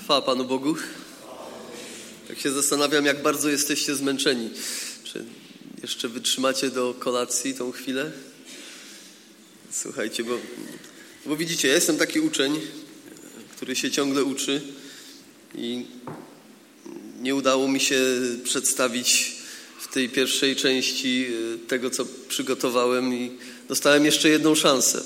Chwała Panu Bogu. Tak się zastanawiam, jak bardzo jesteście zmęczeni. Czy jeszcze wytrzymacie do kolacji tą chwilę? Słuchajcie, bo widzicie, ja jestem taki uczeń, który się ciągle uczy i nie udało mi się przedstawić w tej pierwszej części tego, co przygotowałem i dostałem jeszcze jedną szansę.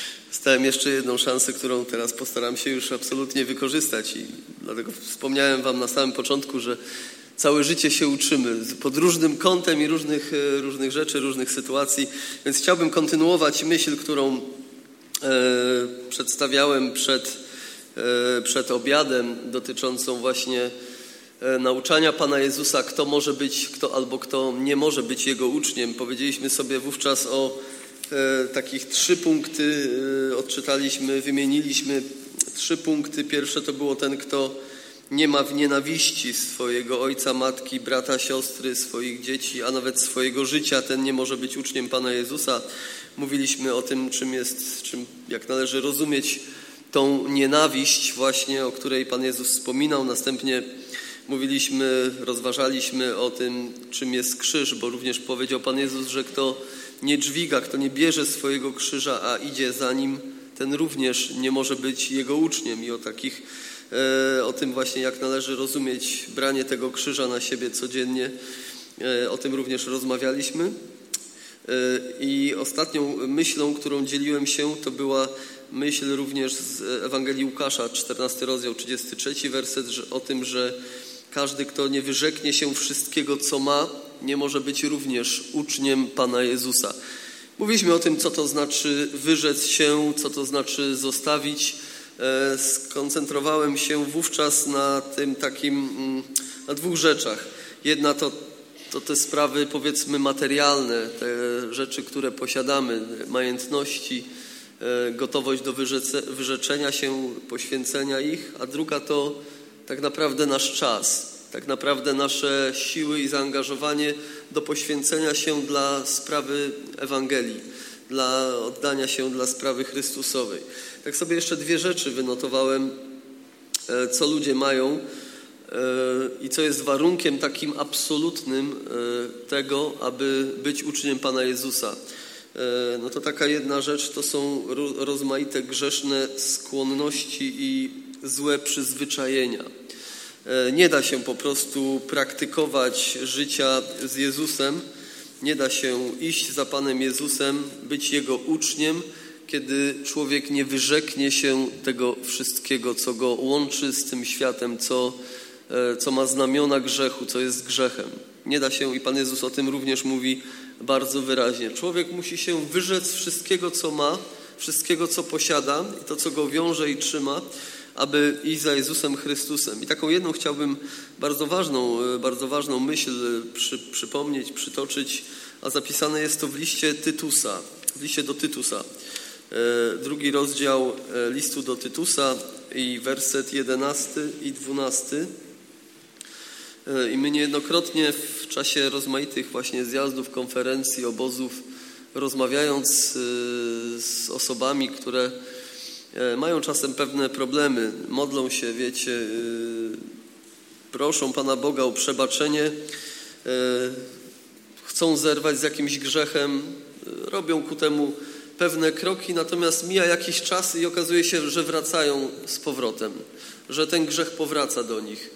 Którą teraz postaram się już absolutnie wykorzystać i dlatego wspomniałem wam na samym początku, że całe życie się uczymy pod różnym kątem i różnych rzeczy, różnych sytuacji, więc chciałbym kontynuować myśl, którą przedstawiałem przed obiadem, dotyczącą właśnie nauczania Pana Jezusa, kto może być, kto nie może być Jego uczniem. Powiedzieliśmy sobie wówczas o takich 3 punkty, wymieniliśmy 3 punkty. Pierwsze to było ten, kto nie ma w nienawiści swojego ojca, matki, brata, siostry, swoich dzieci, a nawet swojego życia, ten nie może być uczniem Pana Jezusa. Mówiliśmy o tym, jak należy rozumieć tą nienawiść właśnie, o której Pan Jezus wspominał. Następnie rozważaliśmy o tym, czym jest krzyż, bo również powiedział Pan Jezus, że kto nie dźwiga, kto nie bierze swojego krzyża, a idzie za Nim, ten również nie może być Jego uczniem. I o tym właśnie, jak należy rozumieć branie tego krzyża na siebie codziennie, o tym również rozmawialiśmy. I ostatnią myślą, którą dzieliłem się, to była myśl również z Ewangelii Łukasza, 14 rozdział, 33 werset, o tym, że każdy, kto nie wyrzeknie się wszystkiego, co ma, nie może być również uczniem Pana Jezusa. Mówiliśmy o tym, co to znaczy wyrzec się, co to znaczy zostawić. Skoncentrowałem się wówczas na na 2 rzeczach. Jedna to te sprawy, powiedzmy, materialne, te rzeczy, które posiadamy, majątności, gotowość do wyrzeczenia się, poświęcenia ich, a druga to tak naprawdę nasz czas, tak naprawdę nasze siły i zaangażowanie do poświęcenia się dla sprawy Ewangelii, dla oddania się dla sprawy Chrystusowej. Tak sobie jeszcze 2 rzeczy wynotowałem, co ludzie mają i co jest warunkiem takim absolutnym tego, aby być uczniem Pana Jezusa. No to taka jedna rzecz to są rozmaite grzeszne skłonności i złe przyzwyczajenia. Nie da się po prostu praktykować życia z Jezusem, nie da się iść za Panem Jezusem, być Jego uczniem, kiedy człowiek nie wyrzeknie się tego wszystkiego, co go łączy z tym światem, co ma znamiona grzechu, co jest grzechem. Nie da się, i Pan Jezus o tym również mówi bardzo wyraźnie. Człowiek musi się wyrzec wszystkiego, co ma, wszystkiego, co posiada i to, co go wiąże i trzyma, aby iść za Jezusem Chrystusem. I taką jedną chciałbym bardzo ważną myśl przypomnieć, przytoczyć, a zapisane jest to w liście do Tytusa. 2 rozdział listu do Tytusa i werset 11 i 12. I my niejednokrotnie w czasie rozmaitych właśnie zjazdów, konferencji, obozów, rozmawiając z osobami, które mają czasem pewne problemy, modlą się, wiecie, proszą Pana Boga o przebaczenie, chcą zerwać z jakimś grzechem, robią ku temu pewne kroki, natomiast mija jakiś czas i okazuje się, że wracają z powrotem, że ten grzech powraca do nich.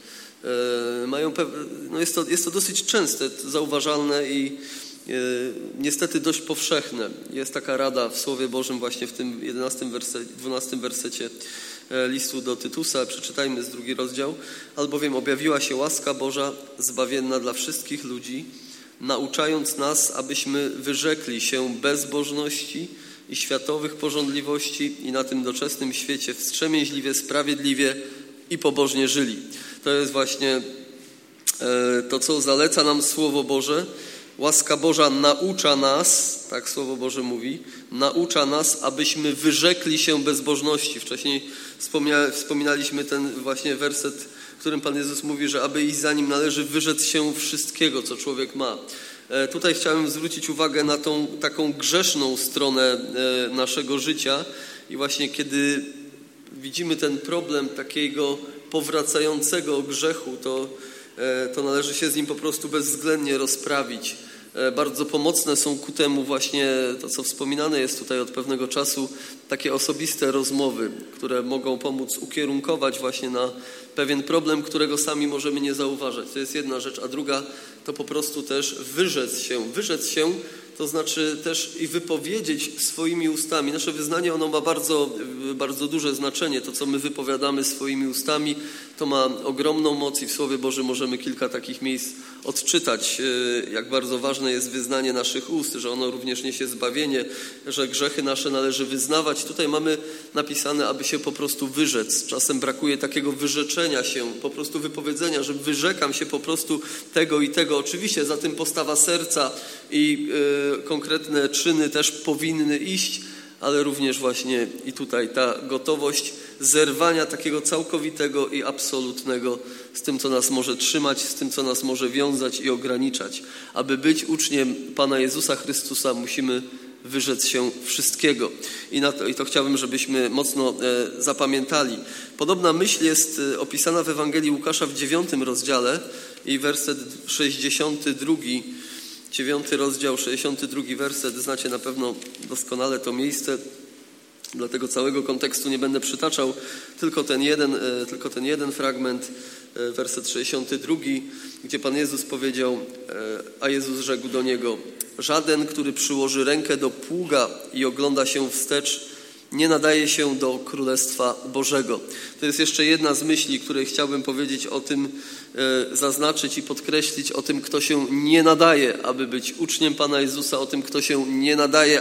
Jest to dosyć częste, zauważalne i niestety dość powszechne. Jest taka rada w Słowie Bożym właśnie w tym 12 wersecie listu do Tytusa. Przeczytajmy z 2 rozdział. Albowiem objawiła się łaska Boża zbawienna dla wszystkich ludzi, nauczając nas, abyśmy wyrzekli się bezbożności i światowych pożądliwości i na tym doczesnym świecie wstrzemięźliwie, sprawiedliwie i pobożnie żyli. To jest właśnie to, co zaleca nam Słowo Boże. Łaska Boża naucza nas, tak Słowo Boże mówi, naucza nas, abyśmy wyrzekli się bezbożności. Wcześniej wspominaliśmy ten właśnie werset, w którym Pan Jezus mówi, że aby iść za Nim należy wyrzec się wszystkiego, co człowiek ma. Tutaj chciałem zwrócić uwagę na tą taką grzeszną stronę naszego życia i właśnie kiedy widzimy ten problem takiego powracającego grzechu, to należy się z nim po prostu bezwzględnie rozprawić. Bardzo pomocne są ku temu właśnie to, co wspominane jest tutaj od pewnego czasu, takie osobiste rozmowy, które mogą pomóc ukierunkować właśnie na pewien problem, którego sami możemy nie zauważać. To jest jedna rzecz, a druga to po prostu też wyrzec się. Wyrzec się to znaczy też i wypowiedzieć swoimi ustami. Nasze wyznanie, ono ma bardzo, bardzo duże znaczenie. To, co my wypowiadamy swoimi ustami, to ma ogromną moc i w Słowie Bożym możemy kilka takich miejsc odczytać, jak bardzo ważne jest wyznanie naszych ust, że ono również niesie zbawienie, że grzechy nasze należy wyznawać. Tutaj mamy napisane, aby się po prostu wyrzec. Czasem brakuje takiego wyrzeczenia się, po prostu wypowiedzenia, że wyrzekam się po prostu tego i tego. Oczywiście za tym postawa serca i konkretne czyny też powinny iść, ale również właśnie i tutaj ta gotowość zerwania takiego całkowitego i absolutnego z tym, co nas może trzymać, z tym, co nas może wiązać i ograniczać. Aby być uczniem Pana Jezusa Chrystusa, musimy wyrzec się wszystkiego. I to chciałbym, żebyśmy mocno zapamiętali. Podobna myśl jest opisana w Ewangelii Łukasza w 9 rozdziale i werset 62. 9 rozdział, 62 werset. Znacie na pewno doskonale to miejsce. Dlatego całego kontekstu nie będę przytaczał, tylko ten jeden fragment, werset 62, gdzie Pan Jezus powiedział, a Jezus rzekł do niego: żaden, który przyłoży rękę do pługa i ogląda się wstecz, nie nadaje się do Królestwa Bożego. To jest jeszcze jedna z myśli, której chciałbym powiedzieć o tym, zaznaczyć i podkreślić, o tym, kto się nie nadaje, aby być uczniem Pana Jezusa, o tym, kto się nie nadaje,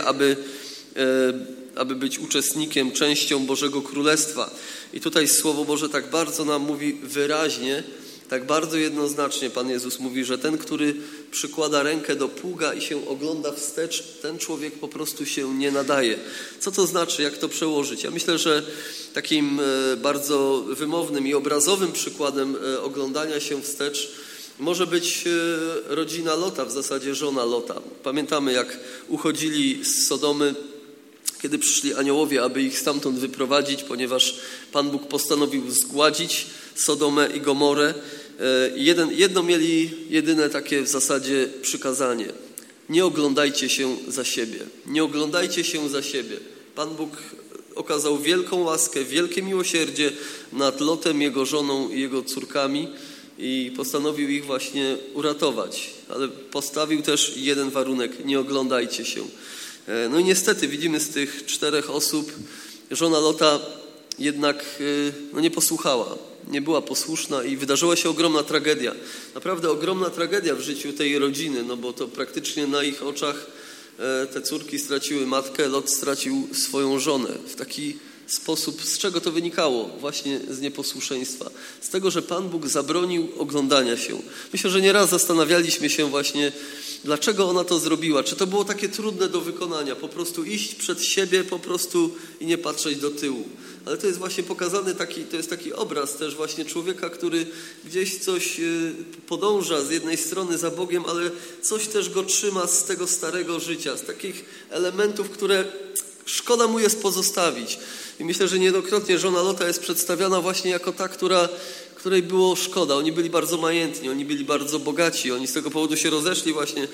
aby być uczestnikiem, częścią Bożego Królestwa. I tutaj Słowo Boże tak bardzo nam mówi wyraźnie, tak bardzo jednoznacznie Pan Jezus mówi, że ten, który przykłada rękę do pługa i się ogląda wstecz, ten człowiek po prostu się nie nadaje. Co to znaczy? Jak to przełożyć? Ja myślę, że takim bardzo wymownym i obrazowym przykładem oglądania się wstecz może być rodzina Lota, w zasadzie żona Lota. Pamiętamy, jak uchodzili z Sodomy, kiedy przyszli aniołowie, aby ich stamtąd wyprowadzić, ponieważ Pan Bóg postanowił zgładzić Sodomę i Gomorę. Jedno mieli jedyne takie w zasadzie przykazanie. Nie oglądajcie się za siebie. Nie oglądajcie się za siebie. Pan Bóg okazał wielką łaskę, wielkie miłosierdzie nad Lotem, jego żoną i jego córkami i postanowił ich właśnie uratować. Ale postawił też jeden warunek. Nie oglądajcie się. No i niestety widzimy z tych 4 osób, żona Lota jednak nie posłuchała, nie była posłuszna i wydarzyła się ogromna tragedia. Naprawdę ogromna tragedia w życiu tej rodziny, no bo to praktycznie na ich oczach te córki straciły matkę, Lot stracił swoją żonę. W taki sposób, z czego to wynikało? Właśnie z nieposłuszeństwa. Z tego, że Pan Bóg zabronił oglądania się. Myślę, że nieraz zastanawialiśmy się właśnie, dlaczego ona to zrobiła. Czy to było takie trudne do wykonania? Po prostu iść przed siebie po prostu i nie patrzeć do tyłu. Ale to jest właśnie pokazany to jest taki obraz też właśnie człowieka, który gdzieś coś podąża z jednej strony za Bogiem, ale coś też go trzyma z tego starego życia, z takich elementów, które szkoda mu jest pozostawić. I myślę, że niejednokrotnie żona Lota jest przedstawiana właśnie jako ta, której było szkoda. Oni byli bardzo majętni, oni byli bardzo bogaci. Oni z tego powodu się rozeszli właśnie,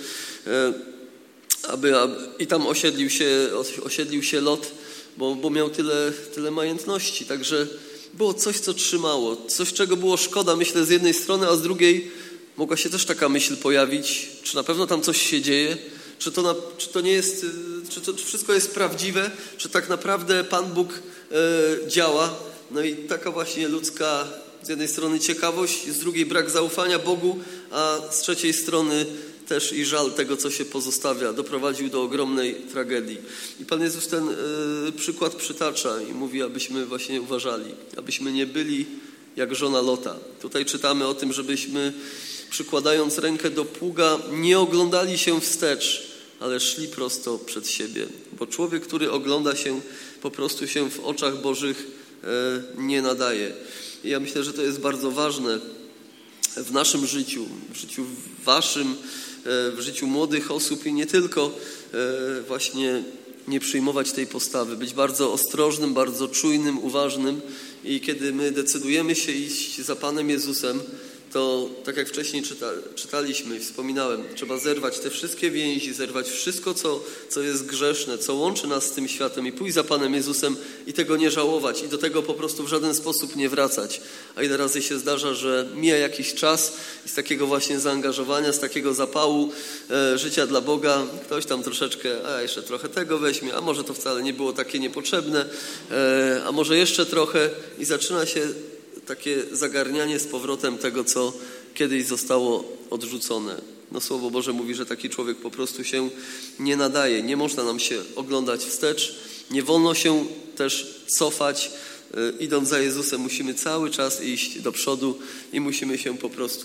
i tam osiedlił się Lot, bo miał tyle majętności. Także było coś, co trzymało. Coś, czego było szkoda, myślę, z jednej strony, a z drugiej mogła się też taka myśl pojawić. Czy na pewno tam coś się dzieje? Czy to nie jest, czy to wszystko jest prawdziwe? Czy tak naprawdę Pan Bóg działa? No i taka właśnie ludzka z jednej strony ciekawość, z drugiej brak zaufania Bogu, a z trzeciej strony też i żal tego, co się pozostawia, doprowadził do ogromnej tragedii. I Pan Jezus ten przykład przytacza i mówi, abyśmy właśnie uważali, abyśmy nie byli jak żona Lota. Tutaj czytamy o tym, żebyśmy przykładając rękę do pługa nie oglądali się wstecz, ale szli prosto przed siebie. Bo człowiek, który ogląda się, po prostu się w oczach Bożych nie nadaje. I ja myślę, że to jest bardzo ważne w naszym życiu, w życiu waszym, w życiu młodych osób i nie tylko właśnie nie przyjmować tej postawy, być bardzo ostrożnym, bardzo czujnym, uważnym i kiedy my decydujemy się iść za Panem Jezusem, to tak jak wcześniej czytaliśmy i wspominałem, trzeba zerwać te wszystkie więzi, zerwać wszystko, co jest grzeszne, co łączy nas z tym światem i pójść za Panem Jezusem i tego nie żałować i do tego po prostu w żaden sposób nie wracać. A ile razy się zdarza, że mija jakiś czas i z takiego właśnie zaangażowania, z takiego zapału życia dla Boga, ktoś tam troszeczkę, jeszcze trochę tego weźmie, a może to wcale nie było takie niepotrzebne, a może jeszcze trochę i zaczyna się takie zagarnianie z powrotem tego, co kiedyś zostało odrzucone. No Słowo Boże mówi, że taki człowiek po prostu się nie nadaje. Nie można nam się oglądać wstecz, nie wolno się też cofać. Idąc za Jezusem musimy cały czas iść do przodu i musimy się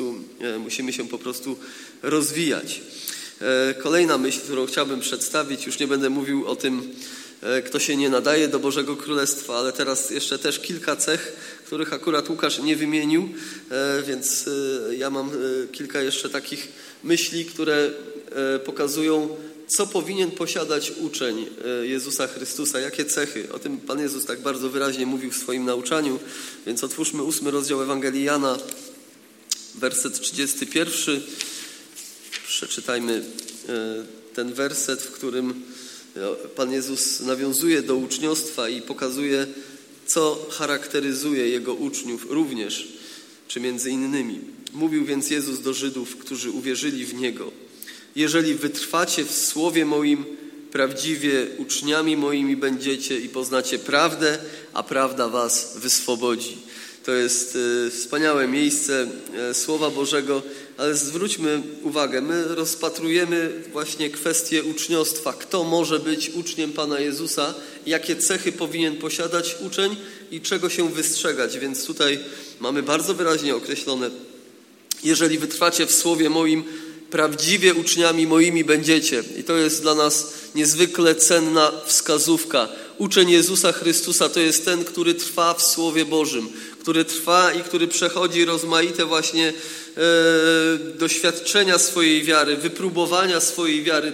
po prostu rozwijać. Kolejna myśl, którą chciałbym przedstawić, już nie będę mówił o tym, kto się nie nadaje do Bożego Królestwa, ale teraz jeszcze też kilka cech, których akurat Łukasz nie wymienił, więc ja mam kilka jeszcze takich myśli, które pokazują, co powinien posiadać uczeń Jezusa Chrystusa, jakie cechy. O tym Pan Jezus tak bardzo wyraźnie mówił w swoim nauczaniu, więc otwórzmy 8 rozdział Ewangelii Jana, werset 31. Przeczytajmy ten werset, w którym Pan Jezus nawiązuje do uczniostwa i pokazuje, co charakteryzuje Jego uczniów również, czy między innymi. Mówił więc Jezus do Żydów, którzy uwierzyli w Niego: jeżeli wytrwacie w słowie moim, prawdziwie uczniami moimi będziecie i poznacie prawdę, a prawda was wyswobodzi. To jest wspaniałe miejsce Słowa Bożego, ale zwróćmy uwagę, my rozpatrujemy właśnie kwestię uczniostwa. Kto może być uczniem Pana Jezusa, jakie cechy powinien posiadać uczeń i czego się wystrzegać. Więc tutaj mamy bardzo wyraźnie określone: jeżeli wytrwacie w słowie moim, prawdziwie uczniami moimi będziecie. I to jest dla nas niezwykle cenna wskazówka. Uczeń Jezusa Chrystusa to jest ten, który trwa w Słowie Bożym, który trwa i który przechodzi rozmaite właśnie doświadczenia swojej wiary, wypróbowania swojej wiary,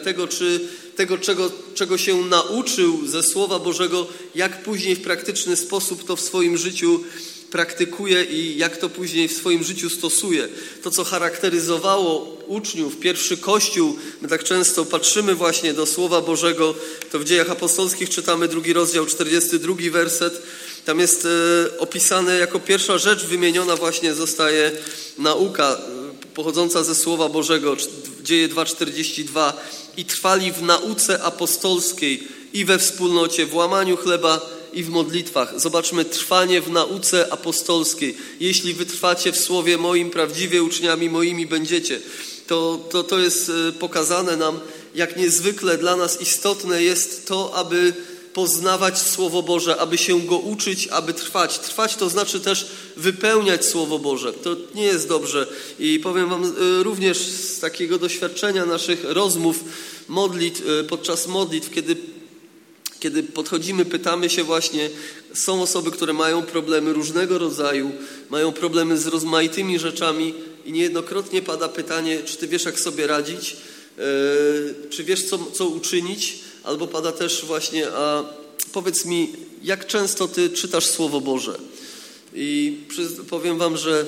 czego się nauczył ze Słowa Bożego, jak później w praktyczny sposób to w swoim życiu praktykuje i jak to później w swoim życiu stosuje. To, co charakteryzowało uczniów, pierwszy Kościół, my tak często patrzymy właśnie do Słowa Bożego, to w Dziejach Apostolskich czytamy 2 rozdział, 42 werset. Tam jest opisane, jako pierwsza rzecz wymieniona właśnie zostaje nauka pochodząca ze Słowa Bożego, Dzieje 2:42. I trwali w nauce apostolskiej i we wspólnocie, w łamaniu chleba i w modlitwach. Zobaczmy, trwanie w nauce apostolskiej. Jeśli wytrwacie w słowie moim, prawdziwie uczniami moimi będziecie. To jest pokazane nam, jak niezwykle dla nas istotne jest to, aby poznawać Słowo Boże, aby się go uczyć, aby trwać. Trwać to znaczy też wypełniać Słowo Boże. To nie jest dobrze. I powiem wam również z takiego doświadczenia naszych rozmów, podczas modlitw, kiedy podchodzimy, pytamy się właśnie, są osoby, które mają problemy różnego rodzaju, mają problemy z rozmaitymi rzeczami i niejednokrotnie pada pytanie, czy ty wiesz, jak sobie radzić, czy wiesz, co uczynić, albo pada też właśnie, a powiedz mi, jak często ty czytasz Słowo Boże? I powiem wam, że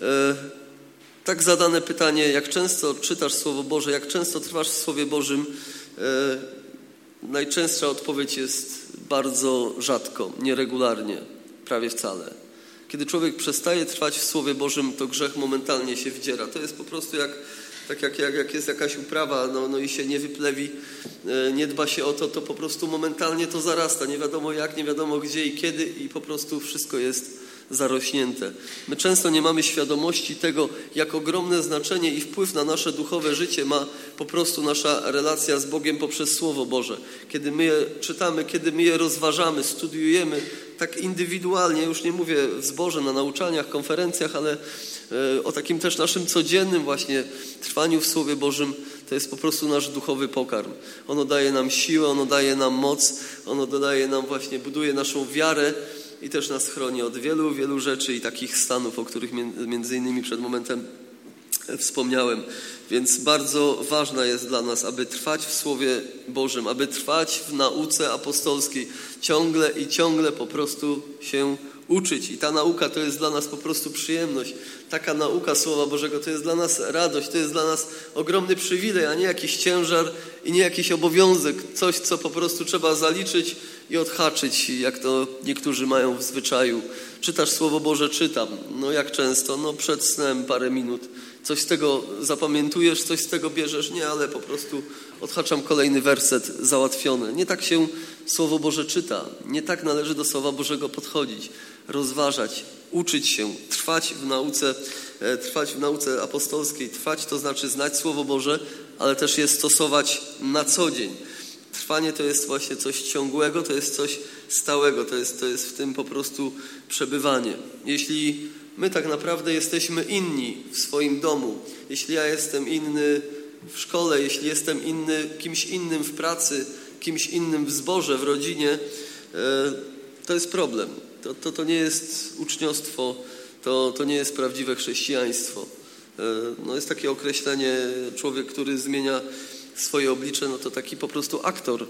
tak zadane pytanie, jak często czytasz Słowo Boże, jak często trwasz w Słowie Bożym, najczęstsza odpowiedź jest bardzo rzadko, nieregularnie, prawie wcale. Kiedy człowiek przestaje trwać w Słowie Bożym, to grzech momentalnie się wdziera. To jest po prostu jak jest jakaś uprawa, no i się nie wyplewi, nie dba się o to, to po prostu momentalnie to zarasta. Nie wiadomo jak, nie wiadomo gdzie i kiedy i po prostu wszystko jest zarośnięte. My często nie mamy świadomości tego, jak ogromne znaczenie i wpływ na nasze duchowe życie ma po prostu nasza relacja z Bogiem poprzez Słowo Boże. Kiedy my je czytamy, kiedy my je rozważamy, studiujemy tak indywidualnie, już nie mówię w zborze, na nauczaniach, konferencjach, ale o takim też naszym codziennym właśnie trwaniu w Słowie Bożym, to jest po prostu nasz duchowy pokarm. Ono daje nam siłę, ono daje nam moc, ono dodaje nam właśnie, buduje naszą wiarę i też nas chroni od wielu, wielu rzeczy i takich stanów, o których między innymi przed momentem wspomniałem. Więc bardzo ważna jest dla nas, aby trwać w Słowie Bożym, aby trwać w nauce apostolskiej, ciągle i ciągle po prostu się uczyć. I ta nauka to jest dla nas po prostu przyjemność. Taka nauka Słowa Bożego to jest dla nas radość, to jest dla nas ogromny przywilej, a nie jakiś ciężar i nie jakiś obowiązek. Coś, co po prostu trzeba zaliczyć i odhaczyć, jak to niektórzy mają w zwyczaju. Czytasz Słowo Boże? Czytam. No jak często? No przed snem parę minut. Coś z tego zapamiętujesz, coś z tego bierzesz? Nie, ale po prostu odhaczam kolejny werset, załatwione. Nie tak się Słowo Boże czyta. Nie tak należy do Słowa Bożego podchodzić. Rozważać, uczyć się, trwać w nauce apostolskiej. Trwać to znaczy znać Słowo Boże, ale też je stosować na co dzień. Trwanie to jest właśnie coś ciągłego, to jest coś stałego, to jest w tym po prostu przebywanie. Jeśli my tak naprawdę jesteśmy inni w swoim domu, jeśli ja jestem inny w szkole, jeśli jestem inny kimś innym w pracy, kimś innym w zborze, w rodzinie, to jest problem. To nie jest uczniostwo, to nie jest prawdziwe chrześcijaństwo. No jest takie określenie, człowiek, który zmienia swoje oblicze, no to taki po prostu aktor.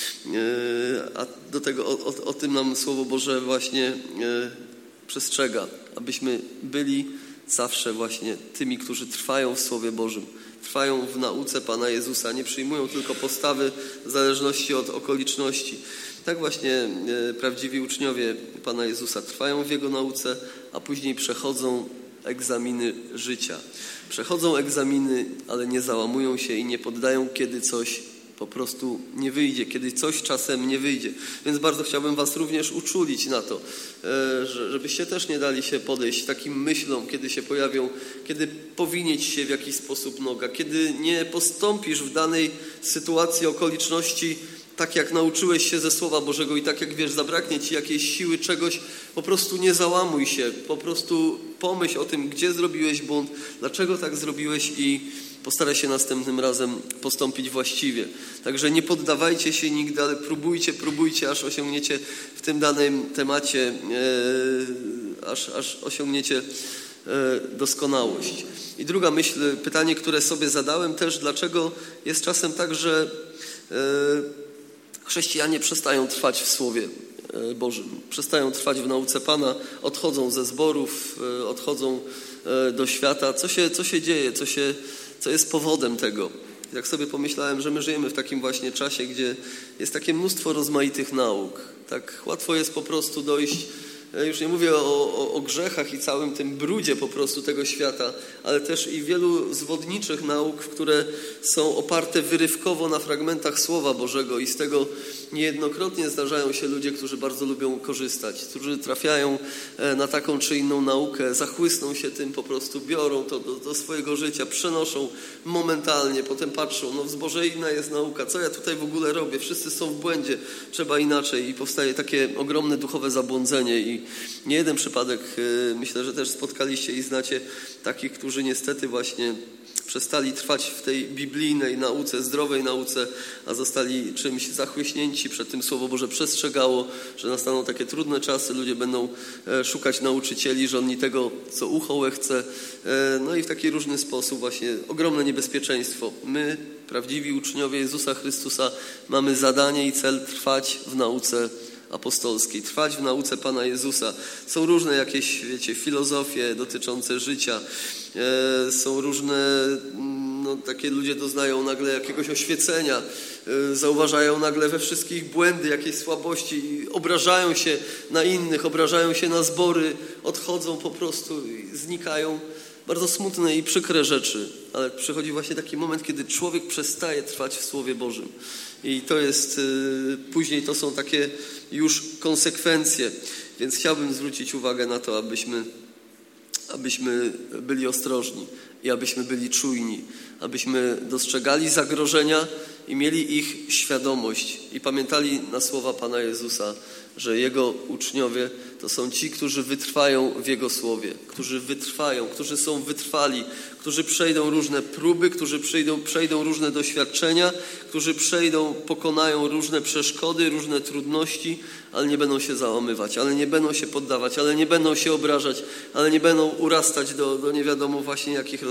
A do tego o tym nam Słowo Boże właśnie przestrzega, abyśmy byli zawsze właśnie tymi, którzy trwają w Słowie Bożym, trwają w nauce Pana Jezusa, nie przyjmują tylko postawy w zależności od okoliczności. Tak właśnie prawdziwi uczniowie Pana Jezusa trwają w Jego nauce, a później przechodzą egzaminy życia. Przechodzą egzaminy, ale nie załamują się i nie poddają, kiedy coś po prostu nie wyjdzie, kiedy coś czasem nie wyjdzie. Więc bardzo chciałbym was również uczulić na to, żebyście też nie dali się podejść takim myślom, kiedy się pojawią, kiedy powinieć się w jakiś sposób noga, kiedy nie postąpisz w danej sytuacji, okoliczności tak jak nauczyłeś się ze Słowa Bożego i tak jak wiesz, zabraknie ci jakiejś siły, czegoś, po prostu nie załamuj się, po prostu pomyśl o tym, gdzie zrobiłeś błąd, dlaczego tak zrobiłeś i postaraj się następnym razem postąpić właściwie. Także nie poddawajcie się nigdy, ale próbujcie, aż osiągniecie w tym danym temacie, aż osiągniecie doskonałość. I druga myśl, pytanie, które sobie zadałem też, dlaczego jest czasem tak, że chrześcijanie przestają trwać w Słowie Bożym, przestają trwać w nauce Pana, odchodzą ze zborów, odchodzą do świata. Co się dzieje? Co jest powodem tego? Jak sobie pomyślałem, że my żyjemy w takim właśnie czasie, gdzie jest takie mnóstwo rozmaitych nauk. Tak łatwo jest po prostu dojść, już nie mówię o grzechach i całym tym brudzie po prostu tego świata, ale też i wielu zwodniczych nauk, które są oparte wyrywkowo na fragmentach Słowa Bożego i z tego niejednokrotnie zdarzają się ludzie, którzy bardzo lubią korzystać, którzy trafiają na taką czy inną naukę, zachłysną się tym, po prostu biorą to do swojego życia, przenoszą momentalnie, potem patrzą, no w zborze inna jest nauka, co ja tutaj w ogóle robię, wszyscy są w błędzie, trzeba inaczej i powstaje takie ogromne duchowe zabłądzenie i nie jeden przypadek, myślę, że też spotkaliście i znacie takich, którzy niestety właśnie przestali trwać w tej biblijnej nauce, zdrowej nauce, a zostali czymś zachłyśnięci. Przed tym Słowo Boże przestrzegało, że nastaną takie trudne czasy, ludzie będą szukać nauczycieli, żonni tego, co ucho łechce. No i w taki różny sposób właśnie ogromne niebezpieczeństwo. My, prawdziwi uczniowie Jezusa Chrystusa, mamy zadanie i cel trwać w nauce apostolskiej, trwać w nauce Pana Jezusa. Są różne jakieś, filozofie dotyczące życia. Są różne, takie ludzie doznają nagle jakiegoś oświecenia, zauważają nagle we wszystkich błędy, jakieś słabości i obrażają się na innych, obrażają się na zbory, odchodzą po prostu i znikają. Bardzo smutne i przykre rzeczy, ale przychodzi właśnie taki moment, kiedy człowiek przestaje trwać w Słowie Bożym. I to jest, później to są takie już konsekwencje. Więc chciałbym zwrócić uwagę na to, abyśmy byli ostrożni i abyśmy byli czujni, abyśmy dostrzegali zagrożenia i mieli ich świadomość i pamiętali na słowa Pana Jezusa, że Jego uczniowie to są ci, którzy wytrwają w Jego Słowie, którzy wytrwają, którzy są wytrwali, którzy przejdą różne próby, którzy przejdą różne doświadczenia, którzy pokonają różne przeszkody, różne trudności, ale nie będą się załamywać, ale nie będą się poddawać, ale nie będą się obrażać, ale nie będą urastać do nie wiadomo właśnie jakich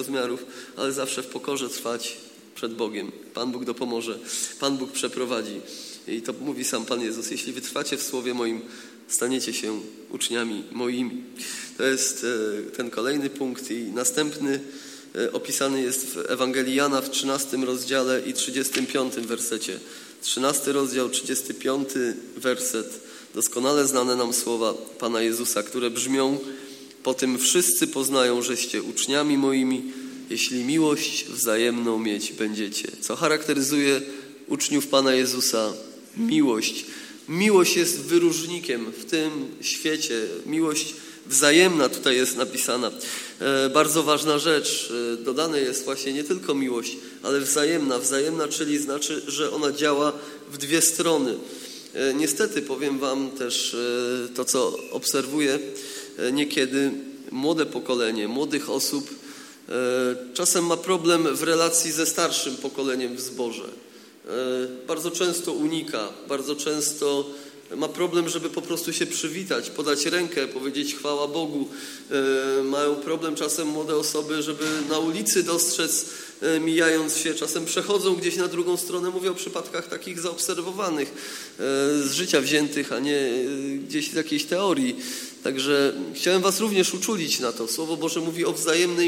rozmiarów, ale zawsze w pokorze trwać przed Bogiem. Pan Bóg dopomoże, Pan Bóg przeprowadzi. I to mówi sam Pan Jezus. Jeśli wytrwacie w słowie moim, staniecie się uczniami moimi. To jest ten kolejny punkt. I następny opisany jest w Ewangelii Jana w 13 rozdziale i 35 wersecie. 13 rozdział, 35 werset. Doskonale znane nam słowa Pana Jezusa, które brzmią: po tym wszyscy poznają, żeście uczniami moimi, jeśli miłość wzajemną mieć będziecie. Co charakteryzuje uczniów Pana Jezusa? Miłość. Miłość jest wyróżnikiem w tym świecie. Miłość wzajemna tutaj jest napisana. Bardzo ważna rzecz. Dodane jest właśnie nie tylko miłość, ale wzajemna. Wzajemna, czyli znaczy, że ona działa w dwie strony. Niestety powiem wam też to, co obserwuję. Niekiedy młode pokolenie, młodych osób czasem ma problem w relacji ze starszym pokoleniem w zborze. Bardzo często unika, bardzo często ma problem, żeby po prostu się przywitać, podać rękę, powiedzieć chwała Bogu. Mają problem czasem młode osoby, żeby na ulicy dostrzec, mijając się, czasem przechodzą gdzieś na drugą stronę. Mówię o przypadkach takich zaobserwowanych, z życia wziętych, a nie gdzieś z jakiejś teorii. Także chciałem was również uczulić na to. Słowo Boże mówi o wzajemnej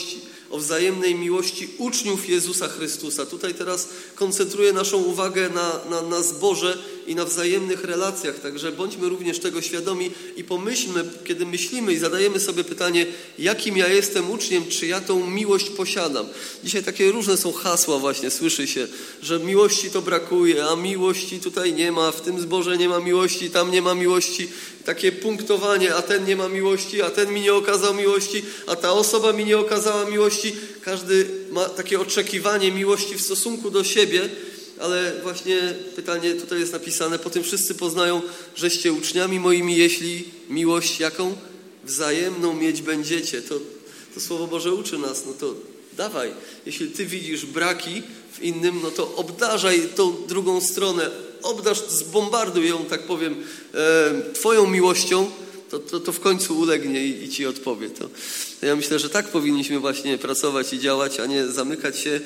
miłości uczniów Jezusa Chrystusa. Tutaj teraz koncentruję naszą uwagę na zborze i na wzajemnych relacjach. Także bądźmy również tego świadomi i pomyślmy, kiedy myślimy i zadajemy sobie pytanie, jakim ja jestem uczniem, czy ja tą miłość posiadam. Dzisiaj takie różne są hasła właśnie, słyszy się, że miłości to brakuje, a miłości tutaj nie ma, w tym zborze nie ma miłości, tam nie ma miłości. Takie punktowanie, a ten nie ma miłości, a ten mi nie okazał miłości, a ta osoba mi nie okazała miłości. Każdy ma takie oczekiwanie miłości w stosunku do siebie, ale właśnie pytanie tutaj jest napisane: po tym wszyscy poznają, żeście uczniami moimi, jeśli miłość jaką? Wzajemną mieć będziecie. To Słowo Boże uczy nas, no to dawaj. Jeśli ty widzisz braki w innym, no to obdarzaj tą drugą stronę. Zbombarduj ją, tak powiem, twoją miłością, to w końcu ulegnie i ci odpowie. To ja myślę, że tak powinniśmy właśnie pracować i działać, a nie zamykać się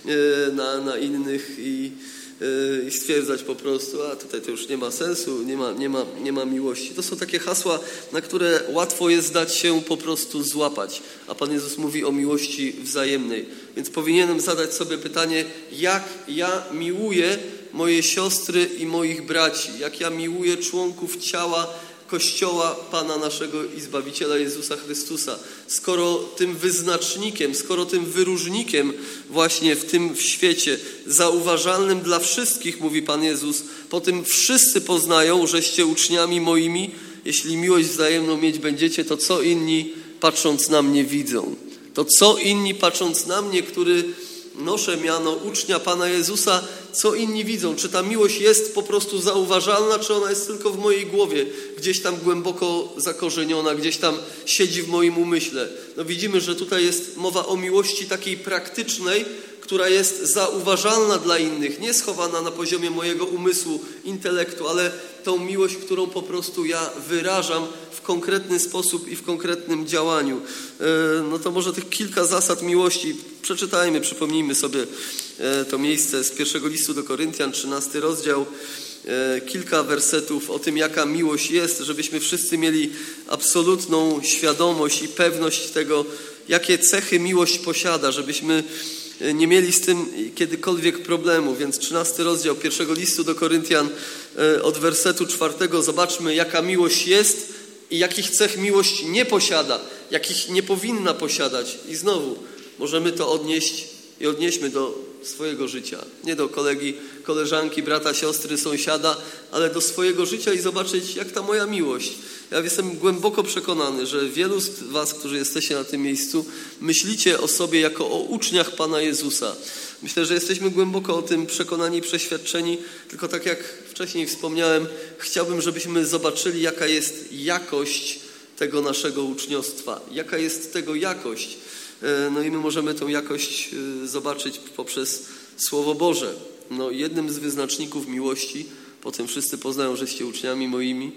na innych i stwierdzać po prostu, a tutaj to już nie ma sensu, nie ma miłości. To są takie hasła, na które łatwo jest dać się po prostu złapać. A Pan Jezus mówi o miłości wzajemnej. Więc powinienem zadać sobie pytanie, jak ja miłuję moje siostry i moich braci, jak ja miłuję członków ciała Kościoła Pana naszego i Zbawiciela Jezusa Chrystusa. Skoro tym wyznacznikiem, skoro tym wyróżnikiem właśnie w tym świecie, zauważalnym dla wszystkich, mówi Pan Jezus, po tym wszyscy poznają, żeście uczniami moimi, jeśli miłość wzajemną mieć będziecie, to co inni patrząc na mnie widzą? To co inni patrząc na mnie, który noszę miano ucznia Pana Jezusa, co inni widzą? Czy ta miłość jest po prostu zauważalna, czy ona jest tylko w mojej głowie, gdzieś tam głęboko zakorzeniona, gdzieś tam siedzi w moim umyśle? No widzimy, że tutaj jest mowa o miłości takiej praktycznej, która jest zauważalna dla innych, nie schowana na poziomie mojego umysłu, intelektu, ale tą miłość, którą po prostu ja wyrażam w konkretny sposób i w konkretnym działaniu. No to może tych kilka zasad miłości przeczytajmy, przypomnijmy sobie to miejsce z pierwszego listu do Koryntian, 13 rozdział, kilka wersetów o tym, jaka miłość jest, żebyśmy wszyscy mieli absolutną świadomość i pewność tego, jakie cechy miłość posiada, żebyśmy nie mieli z tym kiedykolwiek problemu. Więc 13 rozdział pierwszego listu do Koryntian od wersetu 4 zobaczmy, jaka miłość jest i jakich cech miłość nie posiada, jakich nie powinna posiadać. I znowu możemy to odnieść i odnieśmy do swojego życia. Nie do kolegi, koleżanki, brata, siostry, sąsiada, ale do swojego życia i zobaczyć, jak ta moja miłość. Ja jestem głęboko przekonany, że wielu z was, którzy jesteście na tym miejscu, myślicie o sobie jako o uczniach Pana Jezusa. Myślę, że jesteśmy głęboko o tym przekonani i przeświadczeni, tylko tak jak wcześniej wspomniałem, chciałbym, żebyśmy zobaczyli, jaka jest jakość tego naszego uczniostwa. Jaka jest tego jakość. No i my możemy tę jakość zobaczyć poprzez Słowo Boże. No, jednym z wyznaczników miłości, potem wszyscy poznają, żeście uczniami moimi,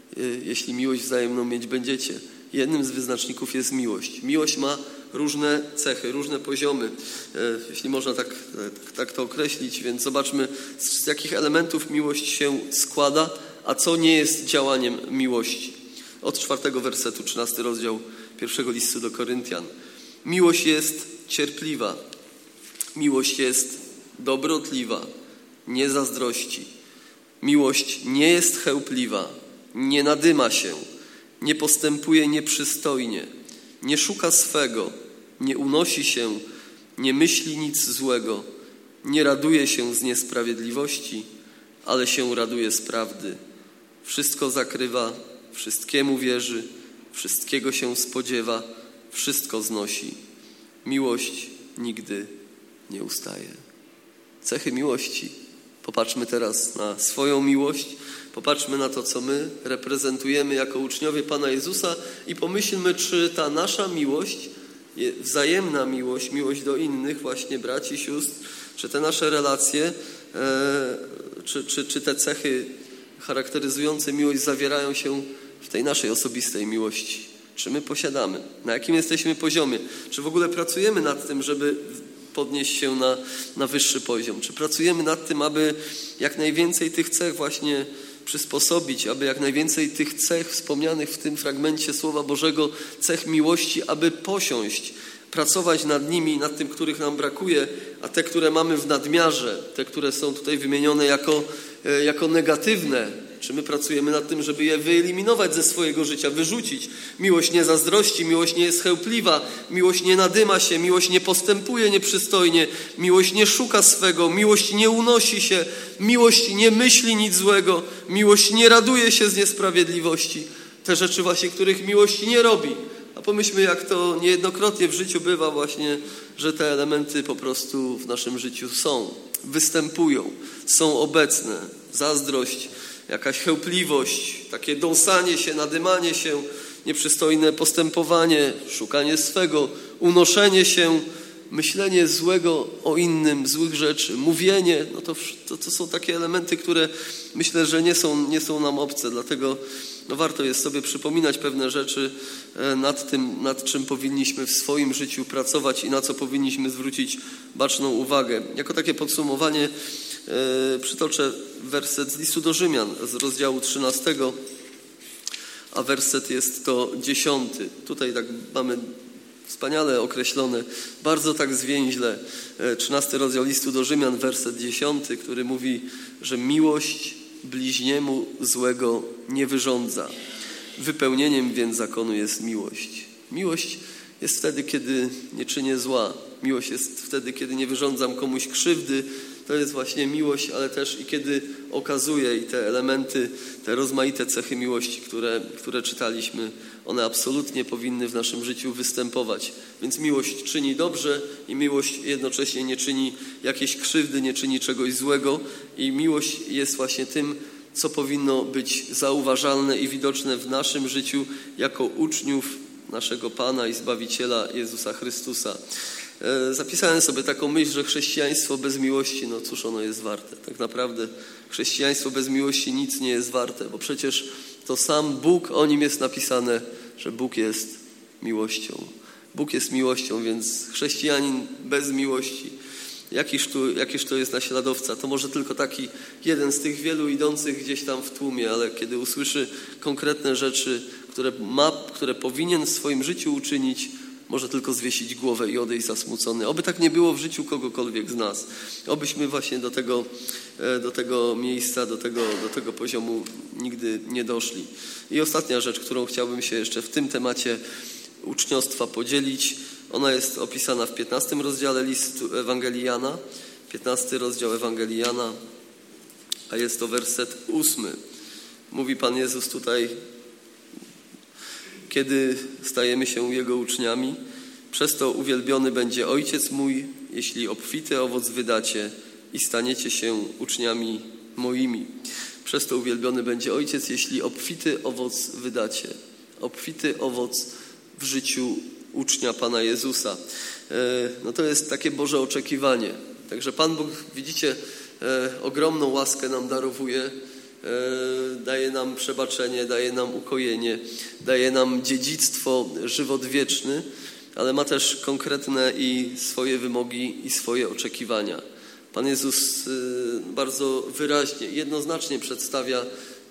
jeśli miłość wzajemną mieć będziecie. Jednym z wyznaczników jest miłość. Miłość ma różne cechy, różne poziomy, jeśli można tak to określić. Więc zobaczmy, z jakich elementów miłość się składa, a co nie jest działaniem miłości. Od 4 wersetu, 13 rozdział 1 listu do Koryntian. Miłość jest cierpliwa. Miłość jest dobrotliwa, nie zazdrości. Miłość nie jest chełpliwa, nie nadyma się, nie postępuje nieprzystojnie, nie szuka swego, nie unosi się, nie myśli nic złego, nie raduje się z niesprawiedliwości, ale się raduje z prawdy. Wszystko zakrywa, wszystkiemu wierzy, wszystkiego się spodziewa, wszystko znosi. Miłość nigdy nie ustaje. Cechy miłości. Popatrzmy teraz na swoją miłość. Popatrzmy na to, co my reprezentujemy jako uczniowie Pana Jezusa i pomyślmy, czy ta nasza miłość, wzajemna miłość, miłość do innych, właśnie braci, sióstr, czy te nasze relacje, czy te cechy charakteryzujące miłość zawierają się w tej naszej osobistej miłości. Czy my posiadamy? Na jakim jesteśmy poziomie? Czy w ogóle pracujemy nad tym, żeby podnieść się na wyższy poziom? Czy pracujemy nad tym, aby jak najwięcej tych cech właśnie przysposobić, aby jak najwięcej tych cech wspomnianych w tym fragmencie Słowa Bożego, cech miłości, aby posiąść, pracować nad nimi, nad tym, których nam brakuje, a te, które mamy w nadmiarze, te, które są tutaj wymienione jako negatywne, czy my pracujemy nad tym, żeby je wyeliminować ze swojego życia, wyrzucić? Miłość nie zazdrości, miłość nie jest chełpliwa, miłość nie nadyma się, miłość nie postępuje nieprzystojnie, miłość nie szuka swego, miłość nie unosi się, miłość nie myśli nic złego, miłość nie raduje się z niesprawiedliwości. Te rzeczy właśnie, których miłość nie robi. A pomyślmy, jak to niejednokrotnie w życiu bywa właśnie, że te elementy po prostu w naszym życiu są, występują, są obecne. Zazdrość, jakaś chełpliwość, takie dąsanie się, nadymanie się, nieprzystojne postępowanie, szukanie swego, unoszenie się, myślenie złego o innym, złych rzeczy, mówienie, no to są takie elementy, które myślę, że nie są nam obce, dlatego warto jest sobie przypominać pewne rzeczy nad czym powinniśmy w swoim życiu pracować i na co powinniśmy zwrócić baczną uwagę. Jako takie podsumowanie przytoczę werset z listu do Rzymian z rozdziału 13, a werset jest to 10. Tutaj tak mamy wspaniale określone, bardzo tak zwięźle, 13 rozdział listu do Rzymian, werset 10, który mówi, że miłość bliźniemu złego nie wyrządza. Wypełnieniem więc zakonu jest miłość. Miłość jest wtedy, kiedy nie czynię zła. Miłość jest wtedy, kiedy nie wyrządzam komuś krzywdy. To jest właśnie miłość, ale też i kiedy okazuje i te elementy, te rozmaite cechy miłości, które czytaliśmy, one absolutnie powinny w naszym życiu występować. Więc miłość czyni dobrze i miłość jednocześnie nie czyni jakiejś krzywdy, nie czyni czegoś złego i miłość jest właśnie tym, co powinno być zauważalne i widoczne w naszym życiu jako uczniów naszego Pana i Zbawiciela Jezusa Chrystusa. Zapisałem sobie taką myśl, że chrześcijaństwo bez miłości, no cóż ono jest warte. Tak naprawdę chrześcijaństwo bez miłości nic nie jest warte, bo przecież to sam Bóg, o nim jest napisane, że Bóg jest miłością. Bóg jest miłością, więc chrześcijanin bez miłości, jakiż to jest naśladowca? To może tylko taki jeden z tych wielu idących gdzieś tam w tłumie, ale kiedy usłyszy konkretne rzeczy, które powinien w swoim życiu uczynić, może tylko zwiesić głowę i odejść zasmucony. Oby tak nie było w życiu kogokolwiek z nas. Obyśmy właśnie do tego miejsca, do tego poziomu nigdy nie doszli. I ostatnia rzecz, którą chciałbym się jeszcze w tym temacie uczniostwa podzielić, ona jest opisana w 15 rozdziale listu Ewangelii Jana, 15 rozdział Ewangelii Jana, a jest to werset 8. Mówi Pan Jezus tutaj, kiedy stajemy się Jego uczniami, przez to uwielbiony będzie Ojciec mój, jeśli obfity owoc wydacie i staniecie się uczniami moimi. Przez to uwielbiony będzie Ojciec, jeśli obfity owoc wydacie. Obfity owoc w życiu ucznia Pana Jezusa. No to jest takie Boże oczekiwanie. Także Pan Bóg, widzicie, ogromną łaskę nam darowuje daje nam przebaczenie, daje nam ukojenie, daje nam dziedzictwo, żywot wieczny, ale ma też konkretne i swoje wymogi i swoje oczekiwania. Pan Jezus bardzo wyraźnie, jednoznacznie przedstawia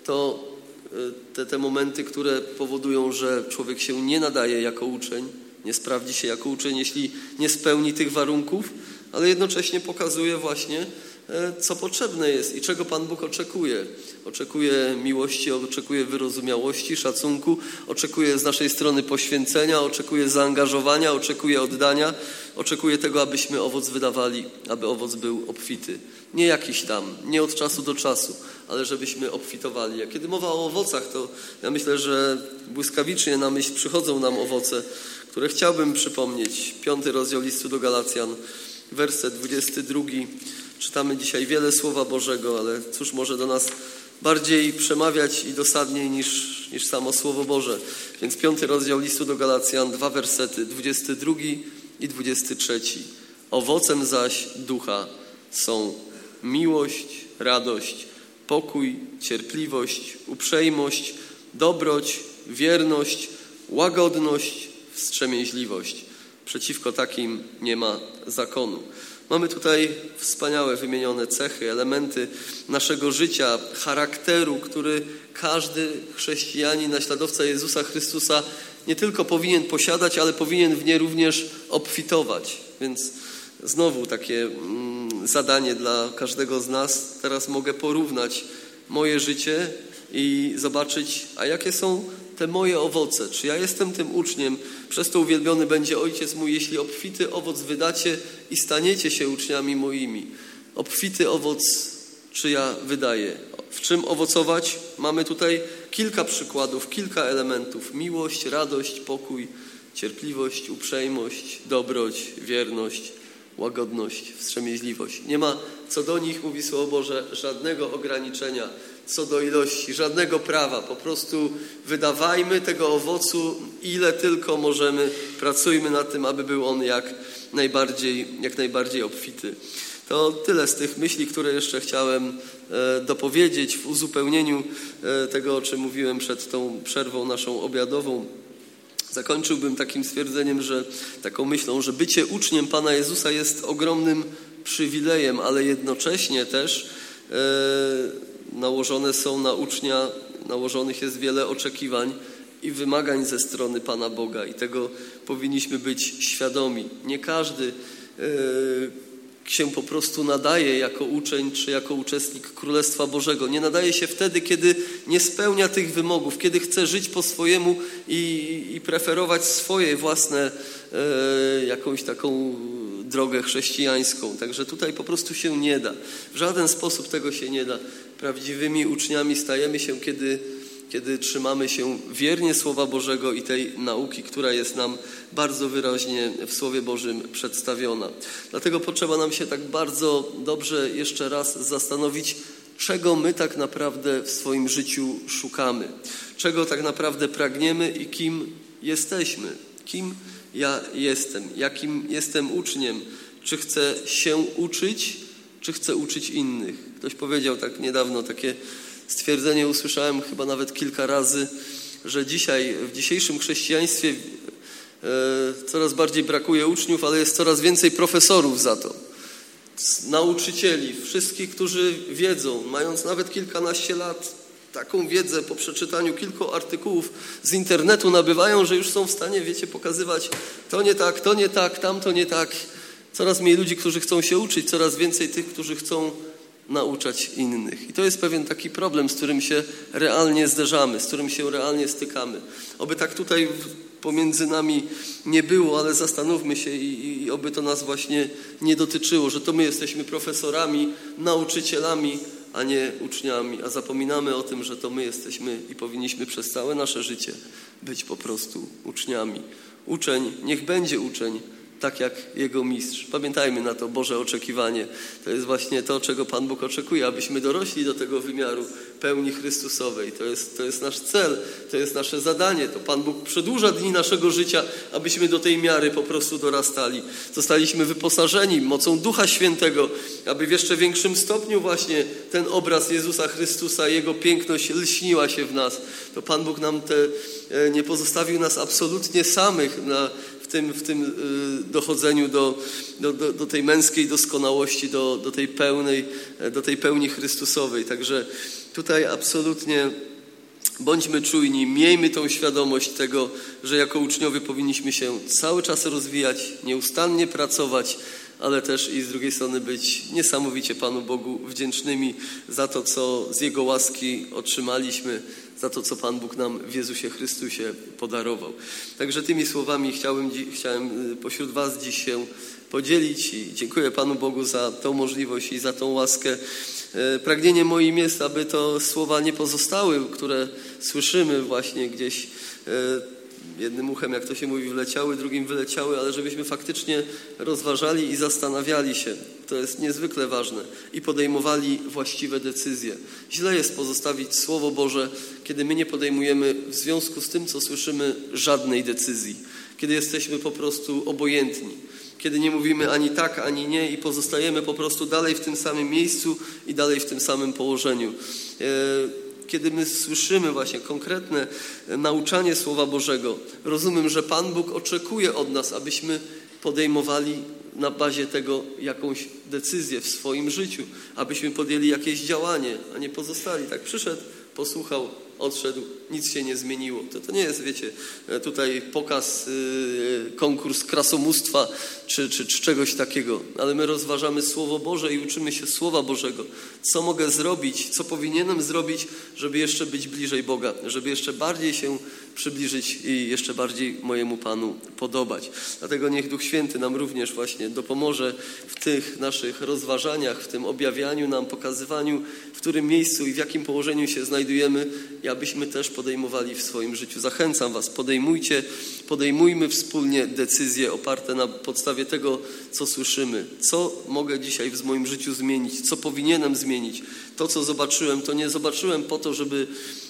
te momenty, które powodują, że człowiek się nie nadaje jako uczeń, nie sprawdzi się jako uczeń, jeśli nie spełni tych warunków, ale jednocześnie pokazuje właśnie, co potrzebne jest i czego Pan Bóg oczekuje. Oczekuje miłości, oczekuje wyrozumiałości, szacunku, oczekuje z naszej strony poświęcenia, oczekuje zaangażowania, oczekuje oddania, oczekuje tego, abyśmy owoc wydawali, aby owoc był obfity. Nie jakiś tam, nie od czasu do czasu, ale żebyśmy obfitowali. A kiedy mowa o owocach, to ja myślę, że błyskawicznie na myśl przychodzą nam owoce, które chciałbym przypomnieć. 5 rozdział listu do Galacjan, werset 22. Czytamy dzisiaj wiele Słowa Bożego, ale cóż może do nas bardziej przemawiać i dosadniej niż samo Słowo Boże. Więc 5 rozdział listu do Galacjan, 2 wersety, 22 i 23. Owocem zaś ducha są miłość, radość, pokój, cierpliwość, uprzejmość, dobroć, wierność, łagodność, wstrzemięźliwość. Przeciwko takim nie ma zakonu. Mamy tutaj wspaniałe wymienione cechy, elementy naszego życia, charakteru, który każdy chrześcijanin, naśladowca Jezusa Chrystusa nie tylko powinien posiadać, ale powinien w nie również obfitować. Więc znowu takie zadanie dla każdego z nas. Teraz mogę porównać moje życie i zobaczyć, a jakie są te moje owoce. Czy ja jestem tym uczniem? Przez to uwielbiony będzie Ojciec mój, jeśli obfity owoc wydacie i staniecie się uczniami moimi. Obfity owoc, czy ja wydaję? W czym owocować? Mamy tutaj kilka przykładów, kilka elementów. Miłość, radość, pokój, cierpliwość, uprzejmość, dobroć, wierność, łagodność, wstrzemięźliwość. Nie ma co do nich, mówi Słowo Boże, żadnego ograniczenia, co do ilości, żadnego prawa. Po prostu wydawajmy tego owocu, ile tylko możemy. Pracujmy nad tym, aby był on jak najbardziej obfity. To tyle z tych myśli, które jeszcze chciałem dopowiedzieć w uzupełnieniu tego, o czym mówiłem przed tą przerwą naszą obiadową. Zakończyłbym takim stwierdzeniem, taką myślą, że bycie uczniem Pana Jezusa jest ogromnym przywilejem, ale jednocześnie też nałożonych jest wiele oczekiwań i wymagań ze strony Pana Boga i tego powinniśmy być świadomi. Nie każdy się po prostu nadaje jako uczeń czy jako uczestnik Królestwa Bożego. Nie nadaje się wtedy, kiedy nie spełnia tych wymogów, kiedy chce żyć po swojemu i preferować swoje własne jakąś taką drogę chrześcijańską. Także tutaj po prostu się nie da. W żaden sposób tego się nie da. Prawdziwymi uczniami stajemy się, kiedy trzymamy się wiernie Słowa Bożego i tej nauki, która jest nam bardzo wyraźnie w Słowie Bożym przedstawiona. Dlatego potrzeba nam się tak bardzo dobrze jeszcze raz zastanowić, czego my tak naprawdę w swoim życiu szukamy, czego tak naprawdę pragniemy i kim jesteśmy, kim ja jestem, jakim jestem uczniem, czy chcę się uczyć, czy chcę uczyć innych. Ktoś powiedział tak niedawno, takie stwierdzenie usłyszałem chyba nawet kilka razy, że w dzisiejszym chrześcijaństwie coraz bardziej brakuje uczniów, ale jest coraz więcej profesorów za to. Nauczycieli, wszystkich, którzy wiedzą, mając nawet kilkanaście lat, taką wiedzę po przeczytaniu kilku artykułów z internetu nabywają, że już są w stanie, pokazywać to nie tak, tamto nie tak. Coraz mniej ludzi, którzy chcą się uczyć, coraz więcej tych, którzy chcą nauczać innych. I to jest pewien taki problem, z którym się realnie zderzamy, z którym się realnie stykamy. Oby tak tutaj pomiędzy nami nie było, ale zastanówmy się i oby to nas właśnie nie dotyczyło, że to my jesteśmy profesorami, nauczycielami, a nie uczniami, a zapominamy o tym, że to my jesteśmy i powinniśmy przez całe nasze życie być po prostu uczniami. Uczeń, niech będzie uczeń, tak jak Jego mistrz. Pamiętajmy na to Boże oczekiwanie. To jest właśnie to, czego Pan Bóg oczekuje, abyśmy dorośli do tego wymiaru pełni Chrystusowej. To jest nasz cel, to jest nasze zadanie. To Pan Bóg przedłuża dni naszego życia, abyśmy do tej miary po prostu dorastali. Zostaliśmy wyposażeni mocą Ducha Świętego, aby w jeszcze większym stopniu właśnie ten obraz Jezusa Chrystusa, Jego piękność lśniła się w nas. To Pan Bóg nam nie pozostawił nas absolutnie samych w tym dochodzeniu do tej męskiej doskonałości, do tej pełni Chrystusowej. Także tutaj absolutnie bądźmy czujni, miejmy tą świadomość tego, że jako uczniowie powinniśmy się cały czas rozwijać, nieustannie pracować, ale też i z drugiej strony być niesamowicie Panu Bogu wdzięcznymi za to, co z Jego łaski otrzymaliśmy, za to, co Pan Bóg nam w Jezusie Chrystusie podarował. Także tymi słowami chciałem pośród was dziś się podzielić i dziękuję Panu Bogu za tą możliwość i za tą łaskę. Pragnieniem moim jest, aby to słowa nie pozostały, które słyszymy właśnie gdzieś jednym uchem, jak to się mówi, wleciały, drugim wyleciały, ale żebyśmy faktycznie rozważali i zastanawiali się. To jest niezwykle ważne. I podejmowali właściwe decyzje. Źle jest pozostawić Słowo Boże, kiedy my nie podejmujemy w związku z tym, co słyszymy, żadnej decyzji. Kiedy jesteśmy po prostu obojętni. Kiedy nie mówimy ani tak, ani nie i pozostajemy po prostu dalej w tym samym miejscu i dalej w tym samym położeniu. Kiedy my słyszymy właśnie konkretne nauczanie Słowa Bożego, rozumiem, że Pan Bóg oczekuje od nas, abyśmy podejmowali na bazie tego jakąś decyzję w swoim życiu, abyśmy podjęli jakieś działanie, a nie pozostali. Tak przyszedł, posłuchał, odszedł, nic się nie zmieniło. To nie jest, wiecie, tutaj pokaz, konkurs krasomóstwa czy czegoś takiego. Ale my rozważamy Słowo Boże i uczymy się Słowa Bożego. Co mogę zrobić, co powinienem zrobić, żeby jeszcze być bliżej Boga, żeby jeszcze bardziej się przybliżyć i jeszcze bardziej mojemu Panu podobać. Dlatego niech Duch Święty nam również właśnie dopomoże w tych naszych rozważaniach, w tym objawianiu nam, pokazywaniu, w którym miejscu i w jakim położeniu się znajdujemy i abyśmy też podejmowali w swoim życiu. Zachęcam was, podejmujmy wspólnie decyzje oparte na podstawie tego, co słyszymy. Co mogę dzisiaj w moim życiu zmienić? Co powinienem zmienić? To, co zobaczyłem, to nie zobaczyłem po to, żeby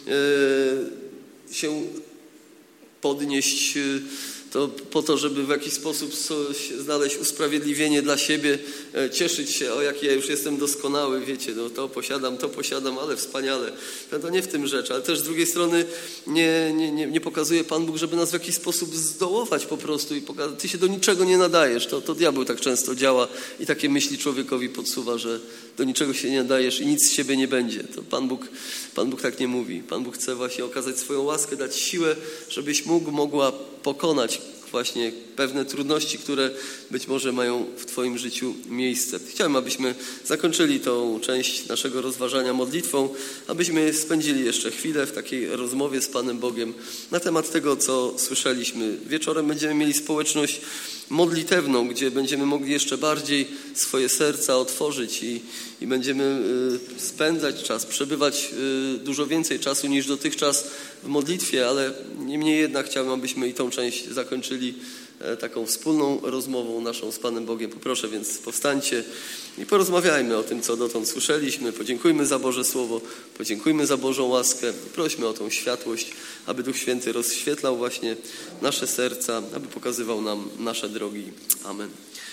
się podnieść, to po to, żeby w jakiś sposób znaleźć usprawiedliwienie dla siebie, cieszyć się, o jaki ja już jestem doskonały, wiecie, no to posiadam, ale wspaniale. To nie w tym rzecz, ale też z drugiej strony nie pokazuje Pan Bóg, żeby nas w jakiś sposób zdołować po prostu i pokazać, ty się do niczego nie nadajesz. To diabeł tak często działa i takie myśli człowiekowi podsuwa, że do niczego się nie nadajesz i nic z ciebie nie będzie. To Pan Bóg tak nie mówi. Pan Bóg chce właśnie okazać swoją łaskę, dać siłę, żebyś mogła pokonać właśnie pewne trudności, które być może mają w twoim życiu miejsce. Chciałem, abyśmy zakończyli tą część naszego rozważania modlitwą, abyśmy spędzili jeszcze chwilę w takiej rozmowie z Panem Bogiem na temat tego, co słyszeliśmy. Wieczorem będziemy mieli społeczność modlitewną, gdzie będziemy mogli jeszcze bardziej swoje serca otworzyć i będziemy spędzać czas, przebywać dużo więcej czasu niż dotychczas w modlitwie, ale niemniej jednak chciałbym, abyśmy i tą część zakończyli taką wspólną rozmową naszą z Panem Bogiem. Poproszę więc powstańcie i porozmawiajmy o tym, co dotąd słyszeliśmy. Podziękujmy za Boże Słowo, podziękujmy za Bożą łaskę. Prośmy o tą światłość, aby Duch Święty rozświetlał właśnie nasze serca, aby pokazywał nam nasze drogi. Amen.